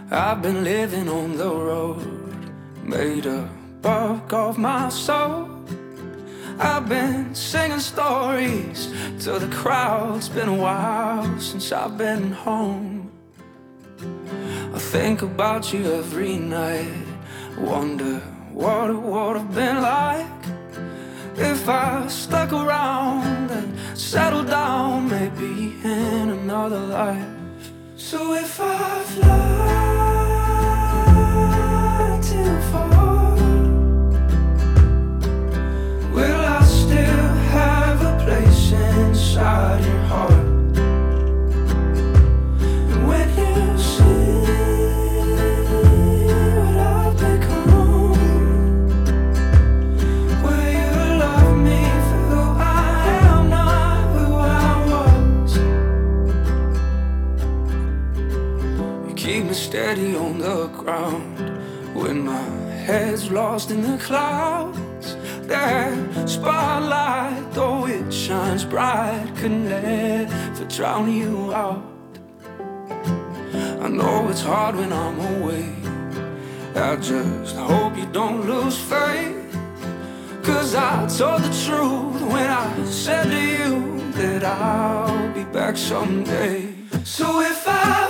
I've been living on the road, made a buck of my soul. I've been singing stories to the crowd. It's been a while since I've been home. I think about you every night, wonder what it would have been like if I stuck around and settled down, maybe in another life. So if I fly too far, will I still have a place inside your heart? And when you see what I've become, will you love me for who I am, not who I was? You keep me steady on the ground when my head's lost in the clouds. That spotlight, though it shines bright, could never drown you out. I know it's hard when I'm away, I just hope you don't lose faith. Cause I told the truth when I said to you that I'll be back someday. So if I